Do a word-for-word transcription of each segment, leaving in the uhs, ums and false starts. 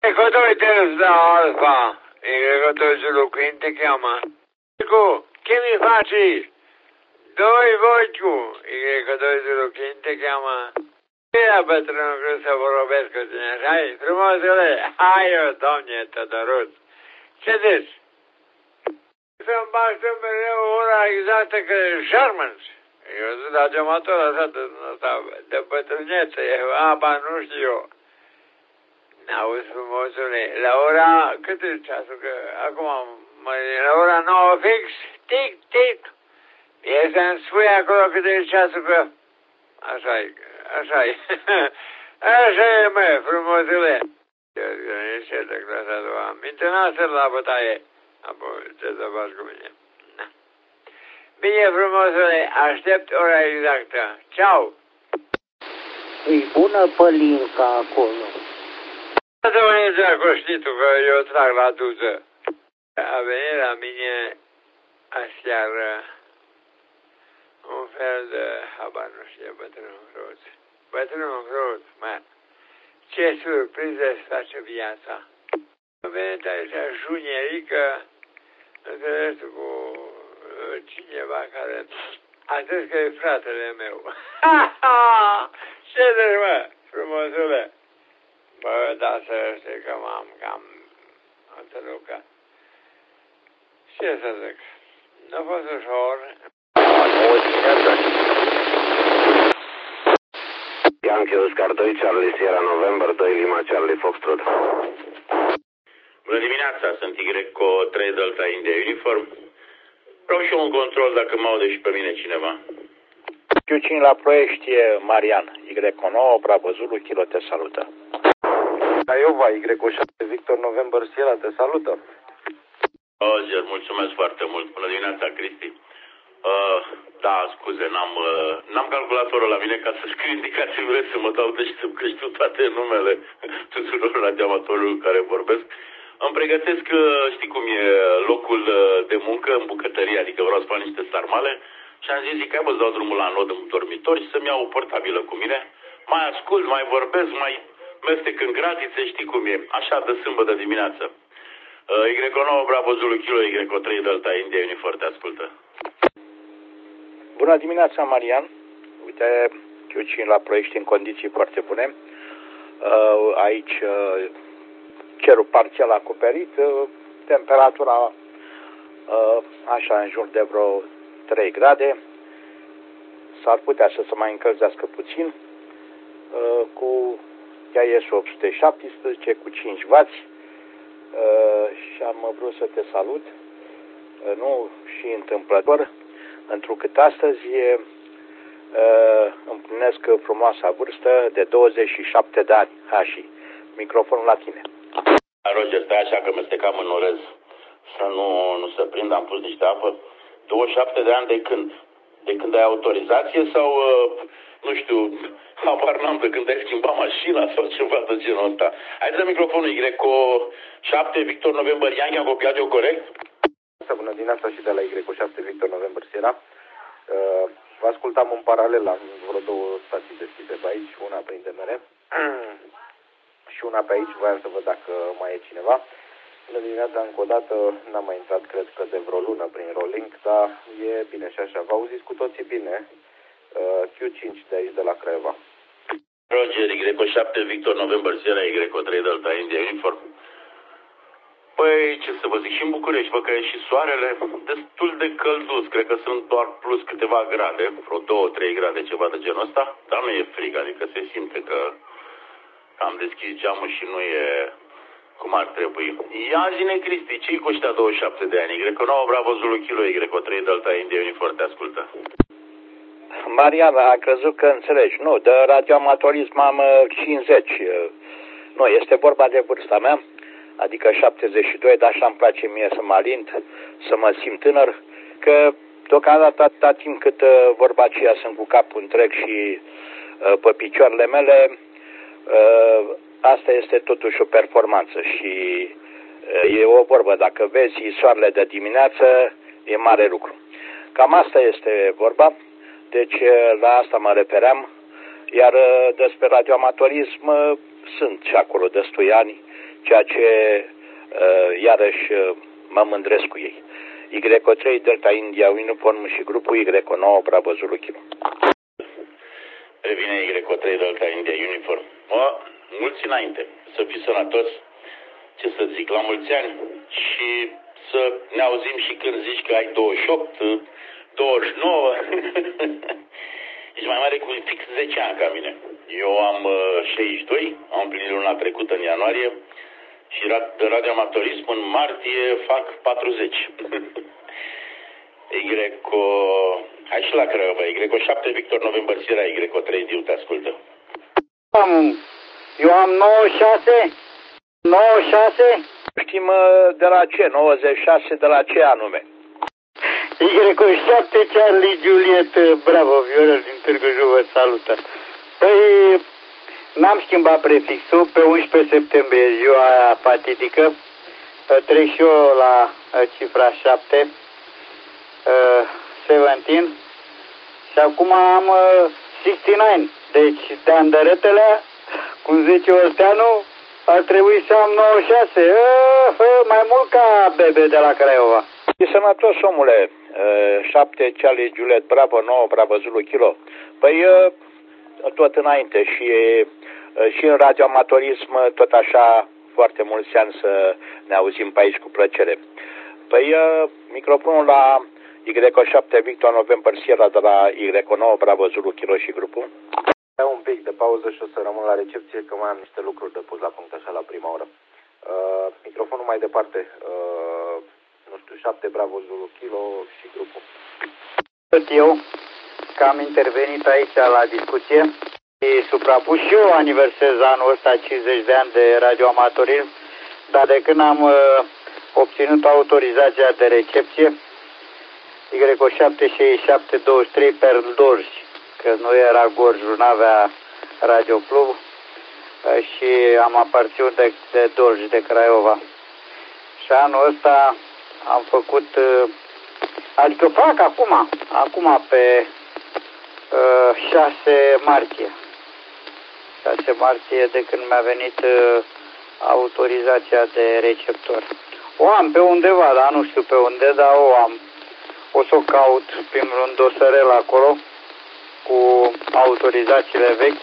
Ecco dove te sta Alfa, ecco dove ce lo qui ti chiama. Ecco, che mi facci? Dove vuoi tu? Ecco dove ce lo qui ti chiama. E la patrona questa vorobesco, sai, frumosele, hai o doamne, tătăruț. Ce zici? Să-mi baște mereu ora exactă că Germans. Eu sunt agemator așa de, de bătrânețe, apa nu știu eu. N-auzi frumosule, la ora, cât e ceasul, că acum, mă, la ora nouă fix, tic, tic. E să-mi spui acolo cât e ceasul, că așa e, așa e. Așa e, mă, frumosule. Ce de clasa a doua, mintenase la bătaie. Apoi, ce să faci cu mine? Na. Bine, frumosule, aștept ora exactă. Ceau! E bună pălinca acolo. Domnule Zacu, știi tu că eu trag la duză. A venit la mine aseară un fel de, habar nu știu, bătrânul Cruz. Bătrânul Cruz, mă, ce surpriză îți face viața. A venit aici junierică, înțelegi cu cineva care a zis că e fratele meu. Ha, ha! Ce zici, mă, frumosule? Bă, da, să știi că m-am cam întâlnucat. Ce să zic? Nu a fost ușor. Yankee Oscar doi, Charlie Sierra November doi, Lima Charlie Foxtrot. Bună dimineața, sunt Y trei Delta India Uniform. Vreau și eu un control dacă mă aude și pe mine cineva. Q cinci la Ploiești, Marian, Y nouă, Bravo Zulu, Kilo te salută. Craiova, Y șapte, Victor November Sierra te salută. Ozer, mulțumesc foarte mult. Bună dimineața, Cristi. Uh, da, scuze, n-am uh, n-am calculatorul la mine ca să scriu indicații, vreți să mă dau de știu că știu toate numele tuturor radioamatorilor care vorbesc. Îmi pregătesc, știi cum e, locul de muncă în bucătărie, adică vreau să fac niște sarmale și am zis, zic, hai bă, să dau drumul la nod în dormitor și să-mi iau o portabilă cu mine. Mai ascult, mai vorbesc, mai mestec în gratițe, știi cum e, așa de sâmbătă dimineață. Uh, Y nouă, Bravo Zulu, Kilo, Y trei Delta India Uniform, te ascultă. Bună dimineața, Marian. Uite, Q cinci la Ploiești în condiții foarte bune. Uh, aici uh, cerul parțial acoperit, uh, temperatura uh, așa în jur de vreo trei grade. S-ar putea să se mai încălzească puțin uh, cu I A S opt sute șaptesprezece cu cinci wați uh, și am vrut să te salut, uh, nu și întâmplător, întrucât astăzi uh, împlinesc frumoasa vârstă de douăzeci și șapte de ani. Ha, și microfonul la tine. Roger, stai așa că mestecam în orez să nu, nu se prind, am pus niște apă. douăzeci și șapte de ani de când? De când ai autorizație sau, uh, nu știu, apar n-am de când ai schimbat mașina sau ceva de genul ăsta. Ai de microfonul Y șapte Victor November Yankee, am copiat eu corect? Bună dimineața și de la Y șapte Victor November Sierra. Uh, vă ascultam în paralel la vreo două stații deschise pe aici, una prin D M R și una pe aici, voiam să văd dacă mai e cineva. Bună dimineața, încă o dată, n-am mai intrat, cred că de vreo lună prin Rolling, dar e bine și așa. Vă auziți cu toții bine? Uh, Q cinci de aici, de la Craiova. Roger, Y șapte Victor November Sierra, Y trei Delta India Uniform. Păi, ce să vă zic, și în București, văd că e și soarele, destul de călduț, cred că sunt doar plus câteva grade, vreo două trei grade, ceva de genul ăsta, dar nu e frig, adică se simte că am deschis geamul și nu e cum ar trebui. Ia zine, Cristi, ce-i cu ăștia douăzeci și șapte de ani? Y nouă, Bravo Zulu, Kilo, Y trei Delta India Uniform, te ascultă. Mariana, a crezut că înțelegi. Nu, de radioamatorism am cincizeci. Nu, este vorba de vârsta mea, adică șaptezeci și doi, dar așa îmi place mie să mă alint, să mă simt tânăr, că deocamdată atâta timp cât vorba aceea sunt cu capul întreg și pe picioarele mele, asta este totuși o performanță și e o vorbă, dacă vezi soarele de dimineață, e mare lucru. Cam asta este vorba, deci la asta mă refeream, iar despre radioamatorism sunt și acolo destui ani, ceea ce uh, iarăși uh, mă mândresc cu ei. Y trei Delta India Uniform și grupul Y nouă Bravo Zulu Kilo. Revine Y trei Delta India Uniform. O, mulți înainte, să fii sănătos, ce să zic, la mulți ani și să ne auzim și când zici că ai douăzeci și opt, douăzeci și nouă. Ești mai mare cu fix zece ani ca mine. Eu am uh, șaizeci și doi, am împlinit luna trecută în ianuarie și de radioamatorism în martie fac patruzeci. Y, hai și la Craiova, Y șapte Victor November Sierra, Y trei Diu te ascultă. Am, eu am nouăzeci și șase, nouăzeci și șase. Știm de la ce, nouăzeci și șase, de la ce anume? Y șapte Charlie Juliet Bravo, Viorel din Târgu Jiu vă salută. Păi, n-am schimbat prefixul, pe unsprezece septembrie, ziua aia fatidică, trec și eu la cifra șapte, șaptesprezece, și acum am șaizeci și nouă, deci de andărătele, cum zice Osteanu, ar trebui să am nouăzeci și șase, mai mult ca bebe de la Craiova. E sănătos, omule, șapte Charlie Juliet Bravo, nouă Bravo Zulu Kilo. Păi, tot înainte și, și în radioamatorism, tot așa, foarte mulți ani să ne auzim pe aici cu plăcere. Păi, microfonul la Y șapte Victor November Sierra de la Y nouă Bravo Zulu Kilo și grupul. Am un pic de pauză și o să rămân la recepție, că mai am niște lucruri de pus la punct așa la prima oră. Uh, microfonul mai departe, uh, nu știu, șapte Bravo Zulu Kilo și grupul. Eu, că am intervenit aici la discuție și suprapus și eu aniversez anul ăsta cincizeci de ani de radioamatorism, dar de când am uh, obținut autorizația de recepție, Y șapte șaizeci și șapte douăzeci și trei per Dorj, că nu era Gorjul, n-avea radioclub, și am aparținut de, de Dorj, de Craiova. Și anul ăsta am făcut, adică fac acum, acum pe uh, șase martie. șase martie de când mi-a venit uh, autorizația de receptor. O am pe undeva, dar nu știu pe unde, dar o am. O să o caut prin un dosărel acolo cu autorizațiile vechi.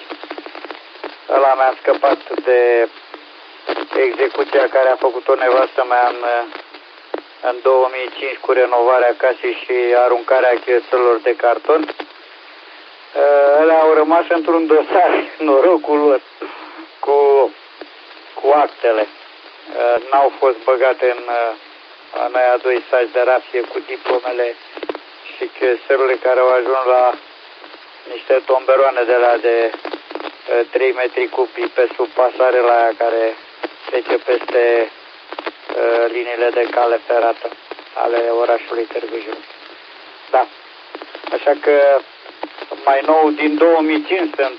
Ăla mi-a scăpat de execuția care a făcut-o nevastă mea în, în două mii cinci cu renovarea casei și aruncarea cheselor de carton. Ele au rămas într-un dosar, norocul lor, cu, cu actele. N-au fost băgate în, în aia doi saci de rafie cu diplomele și cheselurile care au ajuns la niște tomberoane de la de trei metri cubi pe sub pasarela aia care trece peste uh, liniile de cale ferată ale orașului Târgu Jiu. Da. Așa că mai nou din două mii cinci sunt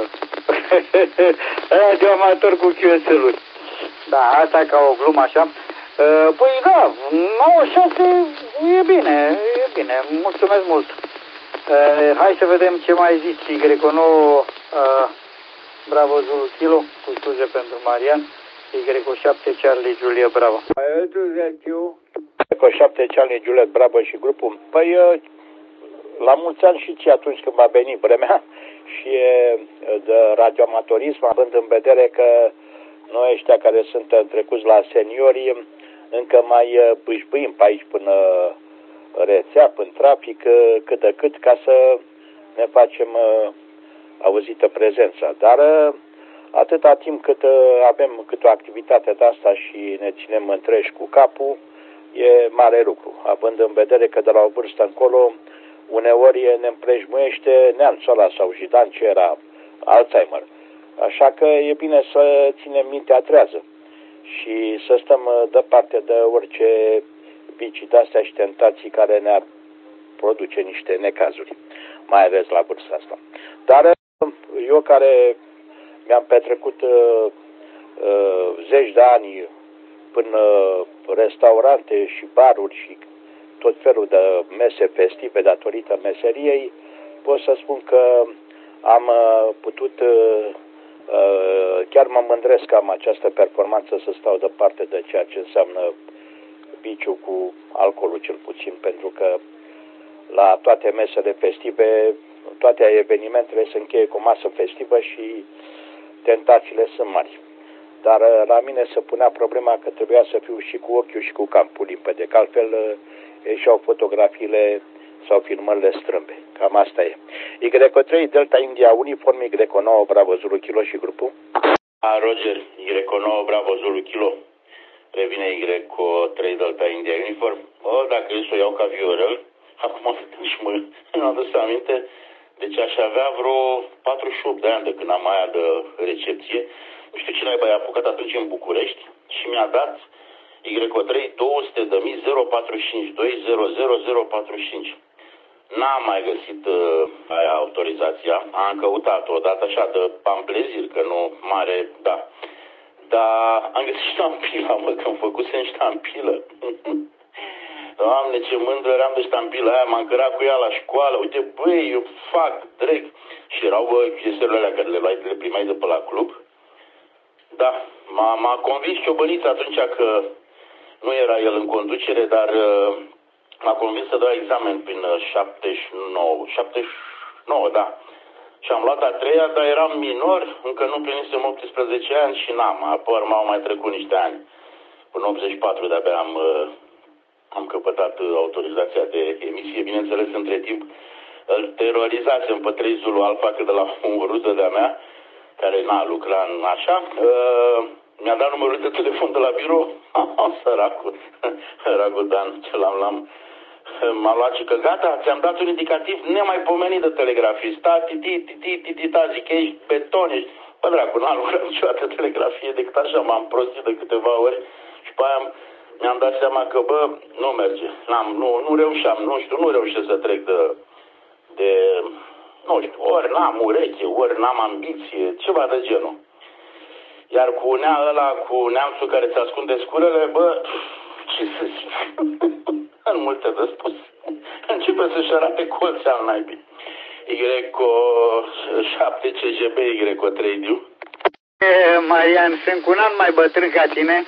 uh, radioamator cu Q S L-uri. Da, asta ca o glumă așa. Uh, păi da, nouăzeci și șase e bine, e bine, mulțumesc mult. Uh, hai să vedem ce mai zici, Y nouă uh, Bravo Zulu Kilo, cu scuze pentru Marian, Y șapte Charlie Juliet Bravo. Y șapte Charlie Juliet Bravo și grupul. Păi, la mulți ani și ce atunci când va veni vremea și de radioamatorism, având în vedere că noi ăștia care suntem trecuți la seniori, încă mai bâșbâim pe aici până rețea, până trafic, cât de cât, ca să ne facem auzită prezența. Dar atâta timp cât avem cât o activitate de asta și ne ținem întreși cu capul, e mare lucru. Având în vedere că de la o vârstă încolo, uneori ne împrejmuiește neamțul ăla sau jidan ce era Alzheimer. Așa că e bine să ținem mintea trează și să stăm departe de orice vicii de-astea și tentații care ne-ar produce niște necazuri, mai ales la vârsta asta. Dar eu care mi-am petrecut uh, uh, zeci de ani până restaurante și baruri și tot felul de mese festive datorită meseriei, pot să spun că am uh, putut uh, Chiar mă mândresc că am această performanță să stau departe de ceea ce înseamnă biciu cu alcoolul cel puțin, pentru că la toate mesele festive, toate evenimentele se încheie cu o masă festivă și tentațiile sunt mari. Dar la mine se punea problema că trebuia să fiu și cu ochiul și cu capul limpede, că altfel ieșeau fotografiile sau filmările strâmbe. Cam asta e. Y trei Delta India Uniform Y nouă Bravo Zulu Kilo și grupul? A, Roger, Y nouă Bravo Zulu Kilo. Revine Y trei Delta India Uniform. O, dacă eu să o iau ca Viorel, acum și mă am adus aminte, deci aș avea vreo patruzeci și opt de ani de când am aia de recepție. Nu știu ce naiba i-a apucat atunci în București și mi-a dat Y trei două sute de mii zero patru cinci doi zero zero zero patru cinci. N-am mai găsit uh, aia autorizația, am căutat-o odată așa de pamplezir, că nu mare, da. Dar am găsit ștampila, mă, că-mi făcusem ștampilă. Doamne, ce mândră eram de ștampila aia, m-am cărat cu ea la școală, uite, băi, eu fac, dreg. Și erau, bă, chestii alea care le luai, le primeai de pe la club. Da, m-a, m-a convins Ciobănița atunci că nu era el în conducere, dar uh, m-a convins să dau examen prin șaptezeci și nouă, șaptezeci și nouă, da. Și am luat a treia, dar eram minor, încă nu plinisem optsprezece ani și n-am, apoi m-au mai trecut niște ani. Până optzeci și patru de-abia am, uh, am căpătat autorizația de emisie. Bineînțeles, între timp îl terorizasem pe trei Zulu Alfa, că de la o rudă de-a mea, care n-a lucrat în așa, uh, mi-a dat numărul de telefon de la birou, săracul, săracul Dan, ce l-am, l-am, m-a luat și că gata, ți-am dat un indicativ nemaipomenit de telegrafist, ta, titi, titi, titi, ta, zic, ești beton, ești, bă, dracu, n-am lucrat niciodată telegrafie, decât așa m-am prostit de câteva ori și pe aia mi-am dat seama că, bă, nu merge, n-am, nu, nu reușeam, nu știu, nu reușesc să trec de, de, nu știu, ori n-am ureche, ori n-am ambiție, ceva de genul. Iar cu nea ăla, cu neamțul care ți ascunde scurele, bă, ce să zic, în multe de spus, începe să-și arate colțe al naibii. Y șapte C G B, Y trei Diu. Marian, sunt cu un an mai bătrân ca tine.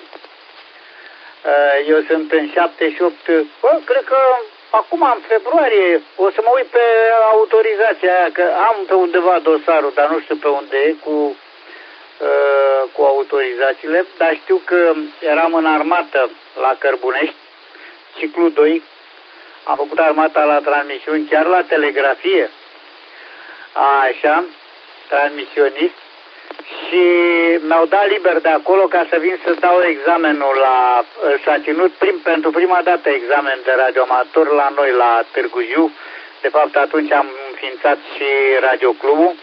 Eu sunt în șaptezeci și opt, bă, cred că acum în februarie o să mă uit pe autorizația aia, că am pe undeva dosarul, dar nu știu pe unde e, cu, cu autorizațiile, dar știu că eram în armată la Cărbunești, ciclu doi, am făcut armata la transmisiuni, chiar la telegrafie, așa, transmisionist, și mi-au dat liber de acolo ca să vin să dau examenul la... S-a ținut prim, pentru prima dată examen de radioamator la noi, la Târgu Jiu. De fapt, atunci am înființat și radioclubul.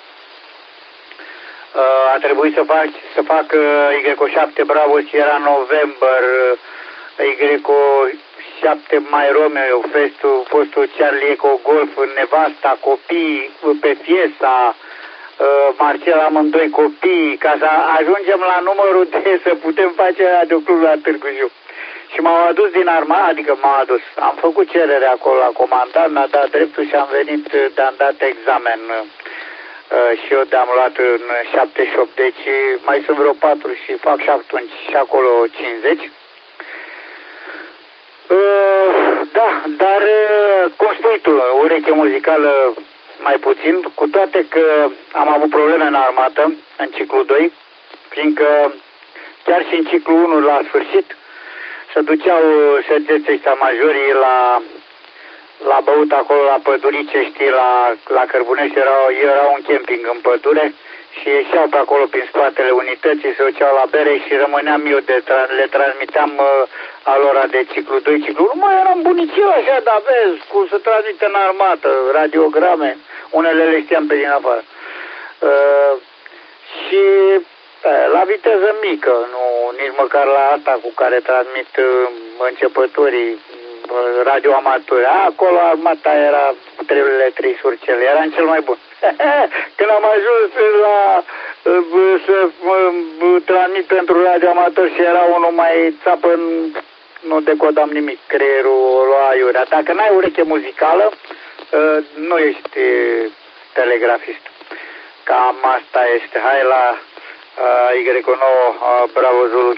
A trebuit să fac, să fac Y șapte Bravo Sierra November, Y șapte Mai Romeo, festul, fostul Charlie Eco Golf, nevasta, copii, pe Fiesa, Marcel, amândoi copii, ca să ajungem la numărul de să putem face radioclub la Târgu Jiu. Și m-au adus din armată, adică m-au adus. Am făcut cerere acolo la comandant, mi-a dat dreptul și am venit de-am dat examen. Și eu de-am luat în șaptezeci și opt, deci mai sunt vreo patru și fac și atunci și acolo cincizeci. Da, dar cum spui tu, ureche muzicală mai puțin, cu toate că am avut probleme în armată, în ciclu doi, fiindcă chiar și în ciclu unu la sfârșit se duceau sergenții ăștia majorii la, la băut acolo la pădurice, știi, la, la Cărbunești, era, era un camping în pădure și ieșeau pe acolo prin spatele unității, se duceau la bere și rămâneam eu, de tra- le transmiteam uh, alora de ciclu doi, ciclu unu, mai eram bunicii așa, dar vezi, cum se transmite în armată, radiograme, unele le știam pe din afară. Uh, și uh, la viteză mică, nu nici măcar la asta cu care transmit uh, începătorii uh, radioamatori. Acolo armata era cu treburile trei surcele, era în cel mai bun. Când am ajuns la uh, să uh, transmit pentru radioamator și era unul mai țapă, nu decodam nimic, creierul o lua aiurea. Dacă n-ai ureche muzicală, uh, nu ești telegrafist. Cam asta este. Hai la Y nouă, Bravo Zulu